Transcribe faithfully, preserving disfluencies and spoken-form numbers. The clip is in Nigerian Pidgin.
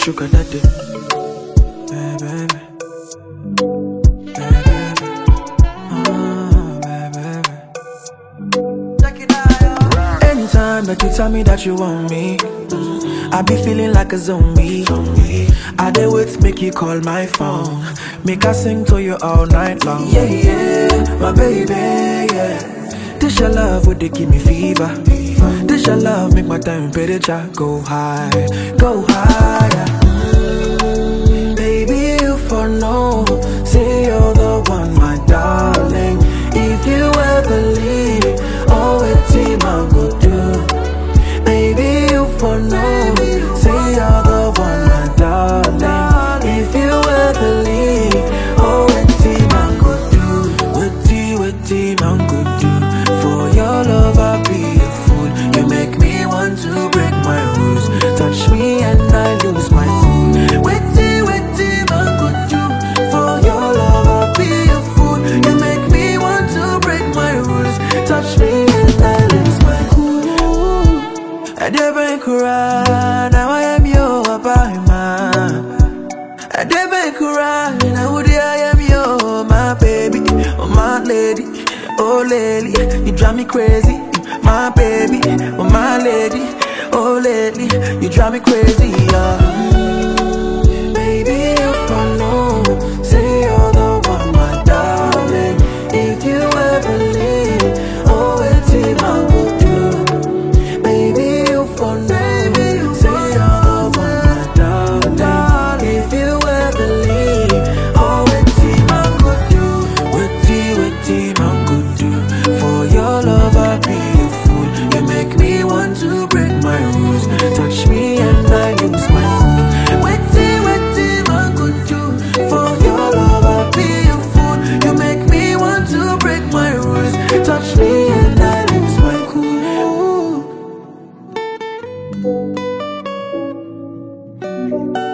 sugar daddy. Hey, baby. Hey, baby. Oh, baby. Anytime that you tell me that you want me, I be feeling like a zombie. I dey wait, make you call my phone. Make I sing to you all night long. Yeah, yeah, my baby, yeah. This your love, would they give me fever? This your love, make my temperature go high, go higher. Baby, you for know, say you're the one, my darling. If you ever leave, oh, it's team I go do. Baby, you for know, say you're the one, my darling. If you ever leave, oh, it's team I go do. What team, what team I go do? For your love, I'll be a fool. You make me want to break my rules. Touch me and I lose my cool. What team, what team I go do? For your love, I'll be a fool. You make me want to break my rules. Touch me and I lose my cool. I never cry, now I am your man. I never cry, now I am your my baby, oh my lady, oh lady, you drive me crazy, my baby, oh my lady, oh lady, you drive me crazy, yeah. Baby, if I know, say you're the one, my darling. If you ever leave, oh, it's in my good do. Baby, if I know, say you're the one, my darling. If you ever leave, oh, it's in my good do. Witty, witty, my good do. For your love, I'll be a fool. You make me want to break my rules. Touch me and I lose my cool. Witty, witty, my good do. For your love, I'll be a fool. You make me want to break my rules. Touch me and I lose my cool.